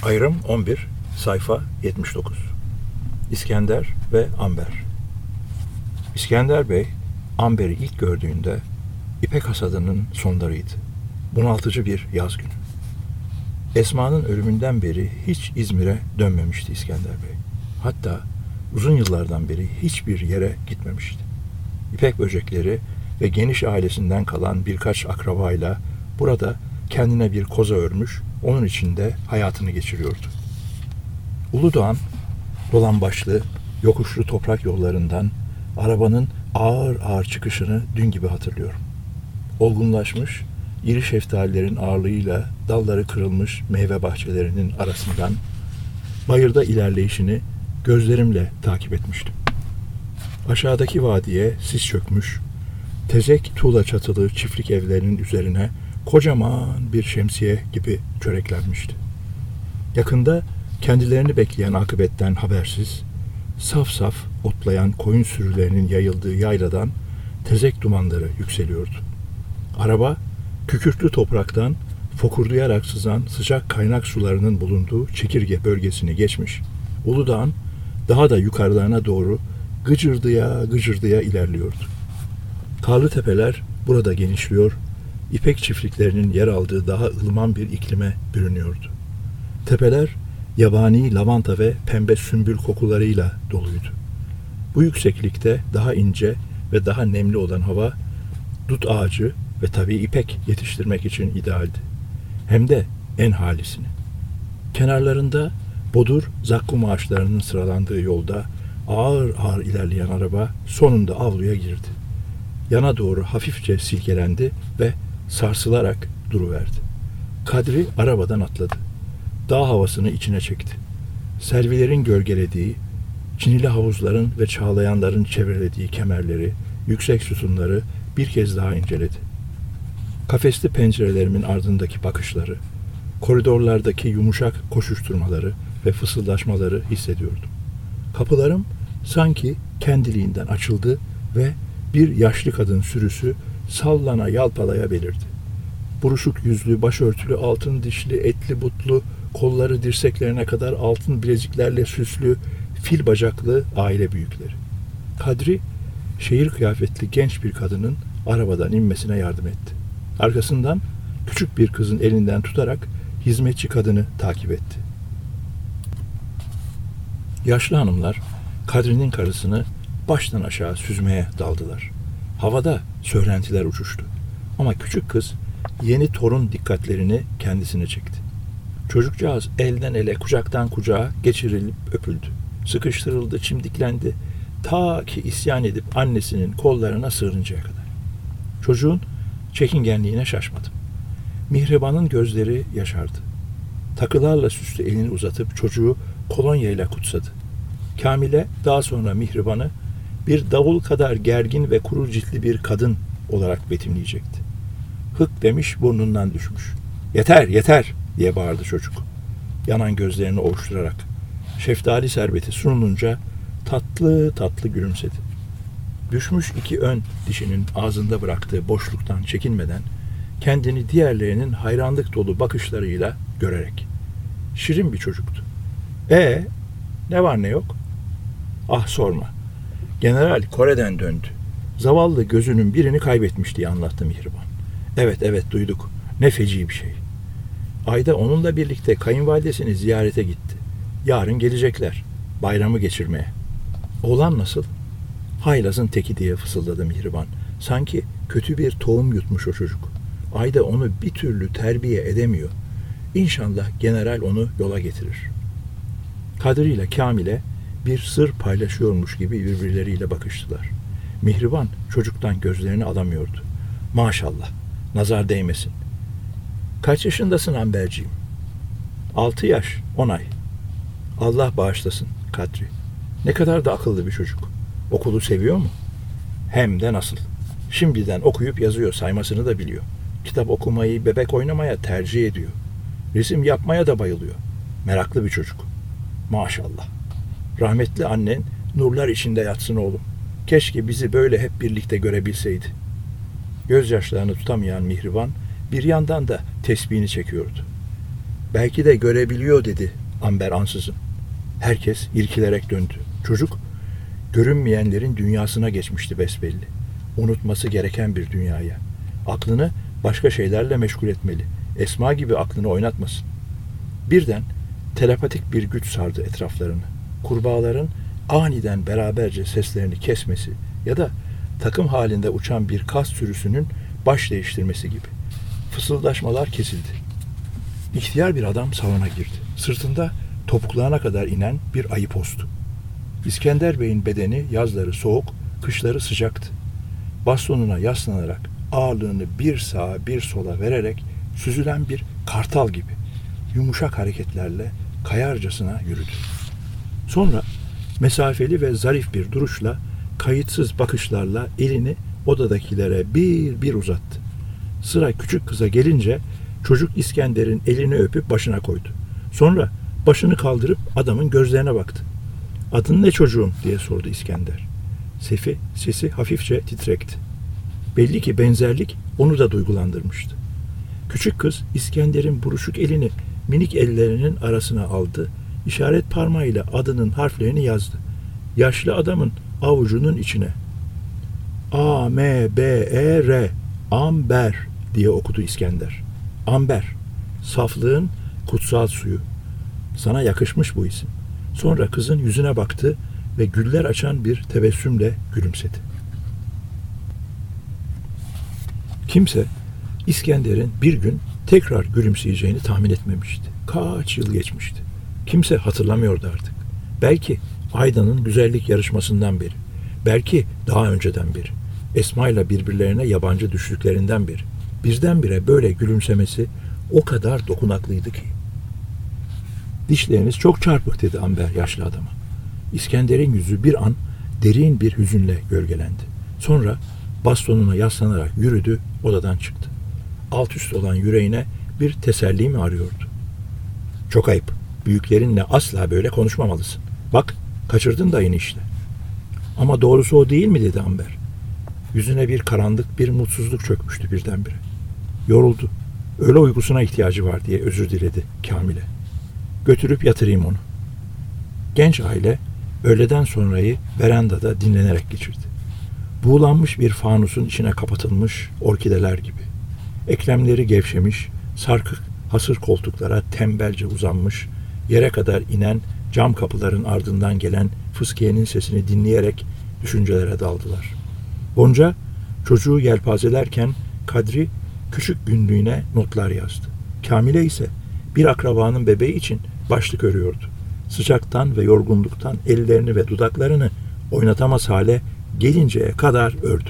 Ayrım 11, sayfa 79. İskender ve Amber. İskender Bey, Amber'i ilk gördüğünde İpek hasadının sonlarıydı. Bunaltıcı bir yaz günü. Esma'nın ölümünden beri hiç İzmir'e dönmemişti İskender Bey. Hatta uzun yıllardan beri hiçbir yere gitmemişti. İpek böcekleri ve geniş ailesinden kalan birkaç akrabayla burada kendine bir koza örmüş, onun içinde hayatını geçiriyordu. Uludağ'ın dolambaçlı, yokuşlu toprak yollarından arabanın ağır ağır çıkışını dün gibi hatırlıyorum. Olgunlaşmış, iri şeftalilerin ağırlığıyla dalları kırılmış meyve bahçelerinin arasından bayırda ilerleyişini gözlerimle takip etmiştim. Aşağıdaki vadiye sis çökmüş, tezek tuğla çatılı çiftlik evlerinin üzerine kocaman bir şemsiye gibi çöreklenmişti. Yakında kendilerini bekleyen akıbetten habersiz, saf saf otlayan koyun sürülerinin yayıldığı yayladan tezek dumanları yükseliyordu. Araba, kükürtlü topraktan fokurdayarak sızan sıcak kaynak sularının bulunduğu Çekirge bölgesini geçmiş, Uludağ'ın daha da yukarılarına doğru gıcırdıya ilerliyordu. Karlı tepeler burada genişliyor, İpek çiftliklerinin yer aldığı daha ılıman bir iklime bürünüyordu. Tepeler yabani lavanta ve pembe sümbül kokularıyla doluydu. Bu yükseklikte daha ince ve daha nemli olan hava, dut ağacı ve tabii ipek yetiştirmek için idealdi. Hem de en halisini. Kenarlarında bodur zakkum ağaçlarının sıralandığı yolda ağır ağır ilerleyen araba sonunda avluya girdi. Yana doğru hafifçe silkelendi ve sarsılarak duruverdi. Kadri arabadan atladı. Dağ havasını içine çekti. Selvilerin gölgelediği, çinili havuzların ve çağlayanların çevrelediği kemerleri, yüksek sütunları bir kez daha inceledi. Kafesli pencerelerimin ardındaki bakışları, koridorlardaki yumuşak koşuşturmaları ve fısıldaşmaları hissediyordum. Kapılarım sanki kendiliğinden açıldı ve bir yaşlı kadın sürüsü sallana yalpalaya belirdi. Buruşuk yüzlü, başörtülü, altın dişli, etli butlu, kolları dirseklerine kadar altın bileziklerle süslü, fil bacaklı aile büyükleri. Kadri, şehir kıyafetli genç bir kadının arabadan inmesine yardım etti. Arkasından küçük bir kızın elinden tutarak hizmetçi kadını takip etti. Yaşlı hanımlar Kadri'nin karısını baştan aşağı süzmeye daldılar. Havada söylentiler uçuştu. Ama küçük kız yeni torun dikkatlerini kendisine çekti. Çocukcağız elden ele, kucaktan kucağa geçirilip öpüldü. Sıkıştırıldı, çimdiklendi. Ta ki isyan edip annesinin kollarına sığınıncaya kadar. Çocuğun çekingenliğine şaşmadım. Mihriban'ın gözleri yaşardı. Takılarla süslü elini uzatıp çocuğu kolonyayla kutsadı. Kamile daha sonra Mihriban'ı bir davul kadar gergin ve kuru ciltli bir kadın olarak betimleyecekti. Hık demiş, burnundan düşmüş. "Yeter, yeter!" diye bağırdı çocuk. Yanan gözlerini ovuşturarak. Şeftali şerbeti sunulunca tatlı tatlı gülümsedi. Düşmüş iki ön dişinin ağzında bıraktığı boşluktan çekinmeden kendini diğerlerinin hayranlık dolu bakışlarıyla görerek. Şirin bir çocuktu. Ne var ne yok? Ah sorma. General Kore'den döndü. Zavallı gözünün birini kaybetmiş diye anlattı Mihriban. Evet duyduk. Ne feci bir şey. Ayda onunla birlikte kayınvalidesini ziyarete gitti. Yarın gelecekler. Bayramı geçirmeye. Oğlan nasıl? Haylazın teki diye fısıldadı Mihriban. Sanki kötü bir tohum yutmuş o çocuk. Ayda onu bir türlü terbiye edemiyor. İnşallah general onu yola getirir. Kadri ile Kamile bir sır paylaşıyormuş gibi birbirleriyle bakıştılar. Mihriban çocuktan gözlerini alamıyordu. Maşallah, nazar değmesin. Kaç yaşındasın Amberciğim? 6 yaş, 10 ay. Allah bağışlasın Kadri. Ne kadar da akıllı bir çocuk. Okulu seviyor mu? Hem de nasıl. Şimdiden okuyup yazıyor, saymasını da biliyor. Kitap okumayı, bebek oynamaya tercih ediyor. Resim yapmaya da bayılıyor. Meraklı bir çocuk. Maşallah. Rahmetli annen nurlar içinde yatsın oğlum. Keşke bizi böyle hep birlikte görebilseydi. Gözyaşlarını tutamayan Mihriban bir yandan da tesbihini çekiyordu. Belki de görebiliyor dedi Amber ansızın. Herkes irkilerek döndü. Çocuk görünmeyenlerin dünyasına geçmişti besbelli. Unutması gereken bir dünyaya. Aklını başka şeylerle meşgul etmeli. Esma gibi aklını oynatmasın. Birden telepatik bir güç sardı etraflarını. Kurbağaların aniden beraberce seslerini kesmesi ya da takım halinde uçan bir kaz sürüsünün baş değiştirmesi gibi. Fısıldaşmalar kesildi. İhtiyar bir adam salona girdi. Sırtında topuklarına kadar inen bir ayı postu. İskender Bey'in bedeni yazları soğuk, kışları sıcaktı. Bastonuna yaslanarak ağırlığını bir sağa bir sola vererek süzülen bir kartal gibi yumuşak hareketlerle kayarcasına yürüdü. Sonra mesafeli ve zarif bir duruşla, kayıtsız bakışlarla elini odadakilere bir bir uzattı. Sıra küçük kıza gelince çocuk İskender'in elini öpüp başına koydu. Sonra başını kaldırıp adamın gözlerine baktı. "Adın ne çocuğum?" diye sordu İskender. Sesi hafifçe titrekti. Belli ki benzerlik onu da duygulandırmıştı. Küçük kız İskender'in buruşuk elini minik ellerinin arasına aldı, işaret parmağıyla adının harflerini yazdı. Yaşlı adamın avucunun içine. A-M-B-E-R, Amber diye okudu İskender. Amber, saflığın kutsal suyu. Sana yakışmış bu isim. Sonra kızın yüzüne baktı ve güller açan bir tebessümle gülümsedi. Kimse İskender'in bir gün tekrar gülümseyeceğini tahmin etmemişti. Kaç yıl geçmişti. Kimse hatırlamıyordu artık. Belki Aydan'ın güzellik yarışmasından beri. Belki daha önceden beri. Esma'yla birbirlerine yabancı düştüklerinden beri. Birdenbire böyle gülümsemesi o kadar dokunaklıydı ki. "Dişleriniz çok çarpık," dedi Amber yaşlı adama. İskender'in yüzü bir an derin bir hüzünle gölgelendi. Sonra bastonuna yaslanarak yürüdü, odadan çıktı. Alt üst olan yüreğine bir teselli mi arıyordu? "Çok ayıp. Büyüklerinle asla böyle konuşmamalısın. Bak, kaçırdın dayını işte." "Ama doğrusu o değil mi?" dedi Amber. Yüzüne bir karanlık, bir mutsuzluk çökmüştü birdenbire. Yoruldu. Öğle uykusuna ihtiyacı var diye özür diledi Kamil'e. "Götürüp yatırayım onu." Genç aile öğleden sonrayı verandada dinlenerek geçirdi. Buğulanmış bir fanusun içine kapatılmış orkideler gibi. Eklemleri gevşemiş, sarkık hasır koltuklara tembelce uzanmış, yere kadar inen cam kapıların ardından gelen fıskiyenin sesini dinleyerek düşüncelere daldılar. Gonca çocuğu yelpazelerken Kadri küçük günlüğüne notlar yazdı. Kamile ise bir akrabanın bebeği için başlık örüyordu. Sıcaktan ve yorgunluktan ellerini ve dudaklarını oynatamaz hale gelinceye kadar ördü.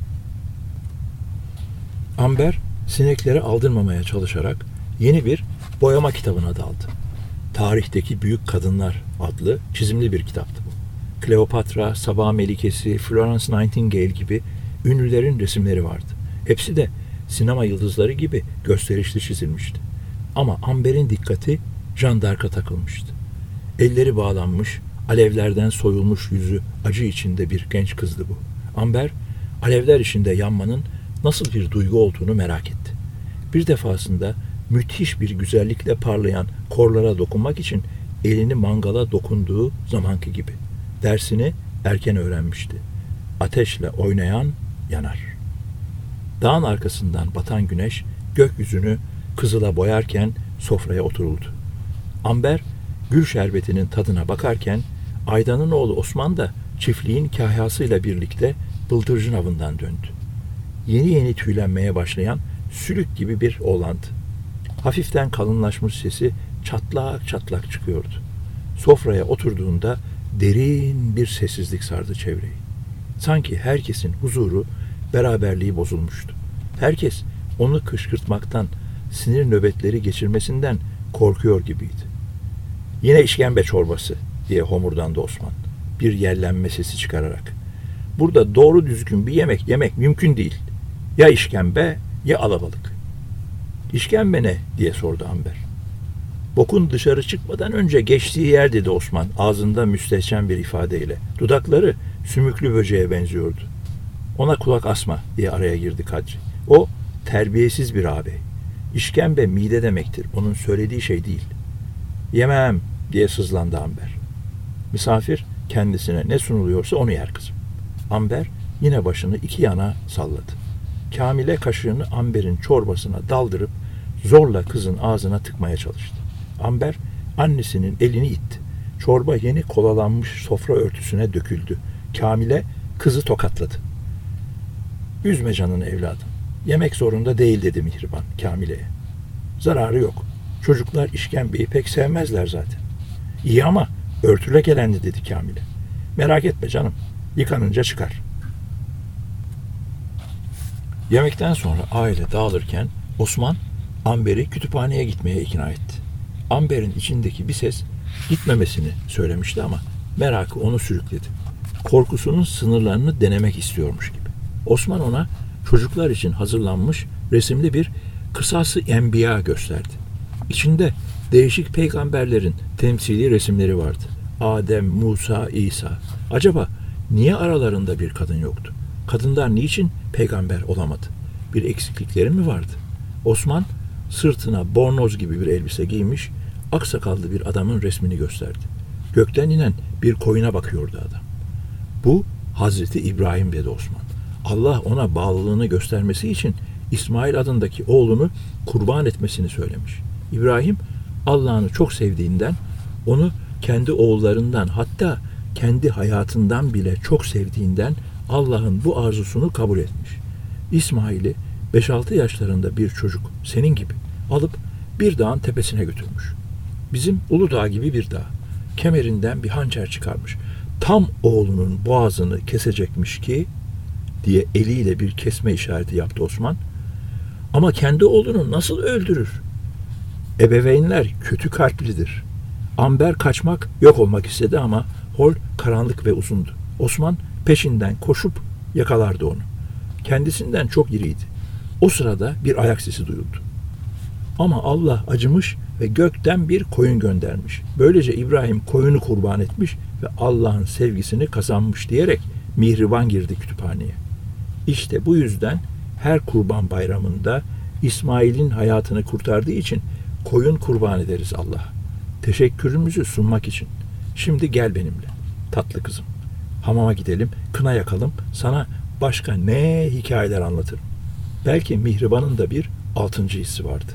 Amber sinekleri aldırmamaya çalışarak yeni bir boyama kitabına daldı. Tarihteki Büyük Kadınlar adlı çizimli bir kitaptı bu. Kleopatra, Sabah Melikesi, Florence Nightingale gibi ünlülerin resimleri vardı. Hepsi de sinema yıldızları gibi gösterişli çizilmişti. Ama Amber'in dikkati Jeanne d'Arc'a takılmıştı. Elleri bağlanmış, alevlerden soyulmuş yüzü acı içinde bir genç kızdı bu. Amber, alevler içinde yanmanın nasıl bir duygu olduğunu merak etti. Bir defasında müthiş bir güzellikle parlayan korlara dokunmak için elini mangala dokunduğu zamanki gibi. Dersini erken öğrenmişti. Ateşle oynayan yanar. Dağın arkasından batan güneş gökyüzünü kızıla boyarken sofraya oturuldu. Amber gül şerbetinin tadına bakarken Aydan'ın oğlu Osman da çiftliğin kahyasıyla birlikte bıldırcın avından döndü. Yeni yeni tüylenmeye başlayan sülük gibi bir oğlandı. Hafiften kalınlaşmış sesi çatlak çatlak çıkıyordu. Sofraya oturduğunda derin bir sessizlik sardı çevreyi. Sanki herkesin huzuru, beraberliği bozulmuştu. Herkes onu kışkırtmaktan, sinir nöbetleri geçirmesinden korkuyor gibiydi. "Yine işkembe çorbası," diye homurdandı Osman, bir yellenme sesi çıkararak. "Burada doğru düzgün bir yemek yemek mümkün değil. Ya işkembe ya alabalık." "İşkembe ne?" diye sordu Amber. "Bokun dışarı çıkmadan önce geçtiği yer," dedi Osman ağzında müstehcen bir ifadeyle. Dudakları sümüklü böceğe benziyordu. "Ona kulak asma," diye araya girdi Kadri. "O terbiyesiz bir ağabey. İşkembe mide demektir. Onun söylediği şey değil. Yemem diye sızlandı Amber. Misafir kendisine ne sunuluyorsa onu yer kızım. Amber yine başını iki yana salladı. Kamile kaşığını Amber'in çorbasına daldırıp zorla kızın ağzına tıkmaya çalıştı. Amber annesinin elini itti. Çorba yeni kolalanmış sofra örtüsüne döküldü. Kamile kızı tokatladı. Üzme canını evladım. Yemek zorunda değil dedi Mihriban Kamile'ye. Zararı yok. Çocuklar işkembeyi pek sevmezler zaten. İyi ama örtüle gelendi dedi Kamile. Merak etme canım. Yıkanınca çıkar. Yemekten sonra aile dağılırken Osman Amber'i kütüphaneye gitmeye ikna etti. Amber'in içindeki bir ses gitmemesini söylemişti ama merakı onu sürükledi. Korkusunun sınırlarını denemek istiyormuş gibi. Osman ona çocuklar için hazırlanmış resimli bir Kısas-ı Enbiya gösterdi. İçinde değişik peygamberlerin temsili resimleri vardı. Adem, Musa, İsa. Acaba niye aralarında bir kadın yoktu? Kadınlar niçin peygamber olamadı? Bir eksiklikleri mi vardı? Osman sırtına bornoz gibi bir elbise giymiş, aksakallı bir adamın resmini gösterdi. Gökten inen bir koyuna bakıyordu adam. Bu Hazreti İbrahim dedi Osman. Allah ona bağlılığını göstermesi için İsmail adındaki oğlunu kurban etmesini söylemiş. İbrahim Allah'ını çok sevdiğinden, onu kendi oğullarından hatta kendi hayatından bile çok sevdiğinden Allah'ın bu arzusunu kabul etmiş. İsmail'i 5-6 yaşlarında bir çocuk senin gibi alıp bir dağın tepesine götürmüş. Bizim Uludağ gibi bir dağ. Kemerinden bir hançer çıkarmış. Tam oğlunun boğazını kesecekmiş ki diye eliyle bir kesme işareti yaptı Osman. Ama kendi oğlunu nasıl öldürür? Ebeveynler kötü kalplidir. Amber kaçmak, yok olmak istedi ama hol karanlık ve uzundu. Osman peşinden koşup yakalardı onu. Kendisinden çok iriydi. O sırada bir ayak sesi duyuldu. Ama Allah acımış ve gökten bir koyun göndermiş. Böylece İbrahim koyunu kurban etmiş ve Allah'ın sevgisini kazanmış diyerek Mihriban girdi kütüphaneye. İşte bu yüzden her kurban bayramında İsmail'in hayatını kurtardığı için koyun kurban ederiz Allah'a. Teşekkürümüzü sunmak için. Şimdi gel benimle tatlı kızım. Hamama gidelim, kına yakalım, sana başka ne hikayeler anlatırım. Belki Mihriban'ın da bir 6. hissi vardı.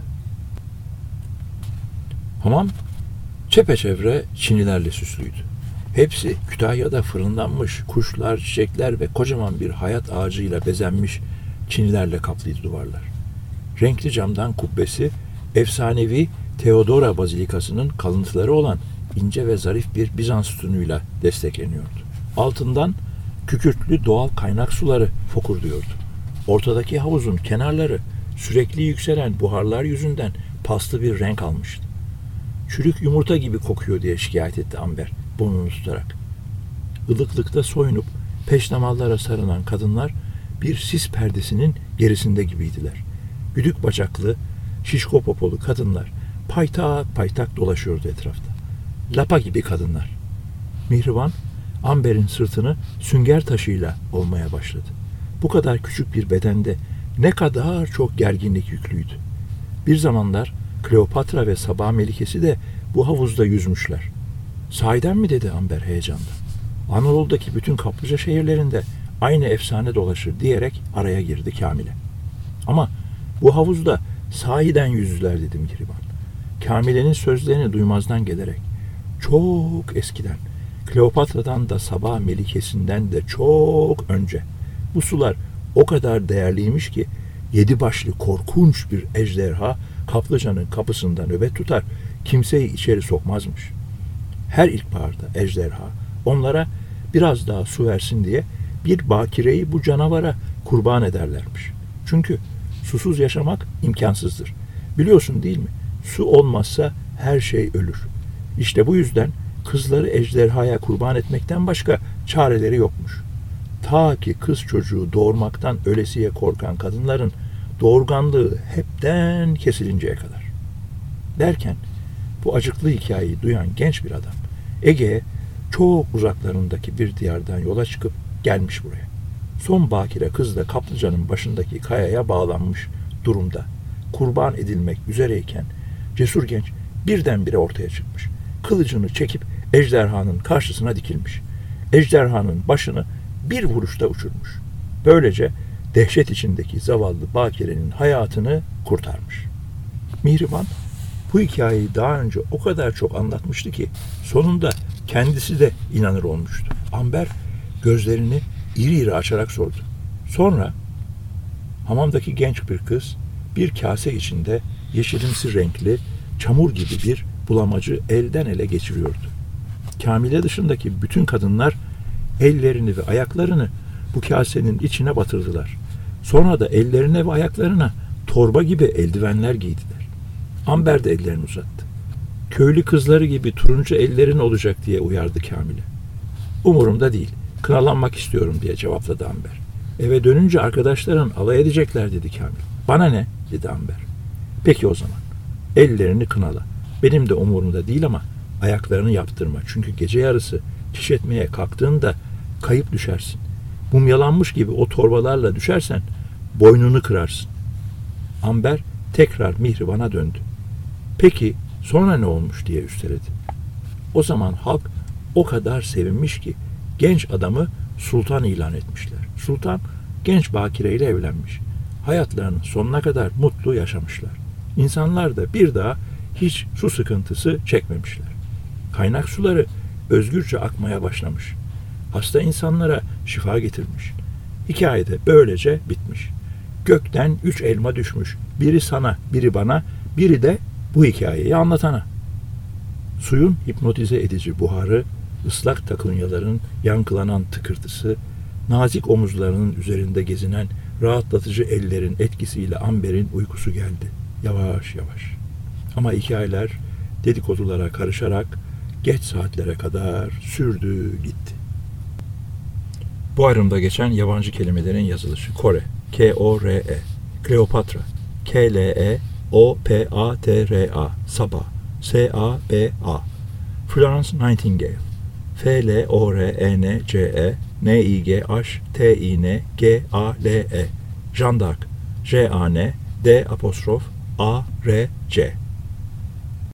Hamam çepeçevre çinilerle süslüydü. Hepsi Kütahya'da fırınlanmış kuşlar, çiçekler ve kocaman bir hayat ağacıyla bezenmiş çinilerle kaplıydı duvarlar. Renkli camdan kubbesi, efsanevi Teodora Bazilikası'nın kalıntıları olan ince ve zarif bir Bizans sütunuyla destekleniyordu. Altından kükürtlü doğal kaynak suları fokurduyordu. Ortadaki havuzun kenarları sürekli yükselen buharlar yüzünden paslı bir renk almıştı. Çürük yumurta gibi kokuyor diye şikayet etti Amber burnunu tutarak. Ilıklıkta soyunup peştemallara sarılan kadınlar bir sis perdesinin gerisinde gibiydiler. Güdük bacaklı, şişko popolu kadınlar paytak paytak dolaşıyordu etrafta. Lapa gibi kadınlar. Mihriban, Amber'in sırtını sünger taşıyla olmaya başladı. Bu kadar küçük bir bedende ne kadar çok gerginlik yüklüydü. Bir zamanlar Kleopatra ve Sabah Melikesi de bu havuzda yüzmüşler. Sahiden mi dedi Amber heyecanla. Anadolu'daki bütün kaplıca şehirlerinde aynı efsane dolaşır diyerek araya girdi Kamile. Ama bu havuzda sahiden yüzdüler dedi Mihriban. Kamile'nin sözlerini duymazdan gelerek. Çok eskiden, Kleopatra'dan da Sabah Melikesi'nden de çok önce bu sular o kadar değerliymiş ki 7 başlı korkunç bir ejderha kaplıcanın kapısında nöbet tutar, kimseyi içeri sokmazmış. Her ilkbaharda ejderha onlara biraz daha su versin diye bir bakireyi bu canavara kurban ederlermiş. Çünkü susuz yaşamak imkansızdır. Biliyorsun değil mi? Su olmazsa her şey ölür. İşte bu yüzden kızları ejderhaya kurban etmekten başka çareleri yokmuş. Ta ki kız çocuğu doğurmaktan ölesiye korkan kadınların doğurganlığı hepten kesilinceye kadar. Derken bu acıklı hikayeyi duyan genç bir adam Ege'ye çok uzaklarındaki bir diyardan yola çıkıp gelmiş buraya. Son bakire kız da kaplıcanın başındaki kayaya bağlanmış durumda. kurban edilmek üzereyken cesur genç birdenbire ortaya çıkmış. Kılıcını çekip ejderhanın karşısına dikilmiş. Ejderhanın başını bir vuruşta uçurmuş. Böylece dehşet içindeki zavallı bakirenin hayatını kurtarmış. Mihrimah bu hikayeyi daha önce o kadar çok anlatmıştı ki sonunda kendisi de inanır olmuştu. Amber gözlerini iri iri açarak sordu. Sonra hamamdaki genç bir kız bir kase içinde yeşilimsi renkli çamur gibi bir bulamacı elden ele geçiriyordu. Kamile dışındaki bütün kadınlar ellerini ve ayaklarını bu kasenin içine batırdılar. Sonra da ellerine ve ayaklarına torba gibi eldivenler giydiler. Amber de ellerini uzattı. Köylü kızları gibi turuncu ellerin olacak diye uyardı Kamile. Umurumda değil, kınalanmak istiyorum diye cevapladı Amber. Eve dönünce arkadaşların alay edecekler dedi Kamil. Bana ne dedi Amber. Peki o zaman ellerini kınala. Benim de umurumda değil ama ayaklarını yaptırma. Çünkü gece yarısı çiş etmeye kalktığında kayıp düşersin. Mumyalanmış gibi o torbalarla düşersen boynunu kırarsın. Amber tekrar Mihrimah'a döndü. Peki sonra ne olmuş diye üsteledi. O zaman halk o kadar sevinmiş ki genç adamı sultan ilan etmişler. Sultan genç bakire ile evlenmiş. Hayatlarının sonuna kadar mutlu yaşamışlar. İnsanlar da bir daha hiç su sıkıntısı çekmemişler. Kaynak suları özgürce akmaya başlamış. Hasta insanlara şifa getirmiş. Hikaye de böylece bitmiş. Gökten 3 elma düşmüş. Biri sana, biri bana, biri de bu hikayeyi anlatana. Suyun hipnotize edici buharı, ıslak takunyaların yankılanan tıkırtısı, nazik omuzlarının üzerinde gezinen rahatlatıcı ellerin etkisiyle Amber'in uykusu geldi. Yavaş yavaş. Ama hikayeler dedikodulara karışarak geç saatlere kadar sürdü gitti. Bu ayrımda geçen yabancı kelimelerin yazılışı: Kore, K-O-R-E, Kleopatra, K-L-E-O-P-A-T-R-A, Sabah, S-A-B-A, Florence Nightingale, F-L-O-R-E-N-C-E, N-I-G-H-T-I-N-G-A-L-E, Jeanne d'Arc, J-A-N-D-A-R-C,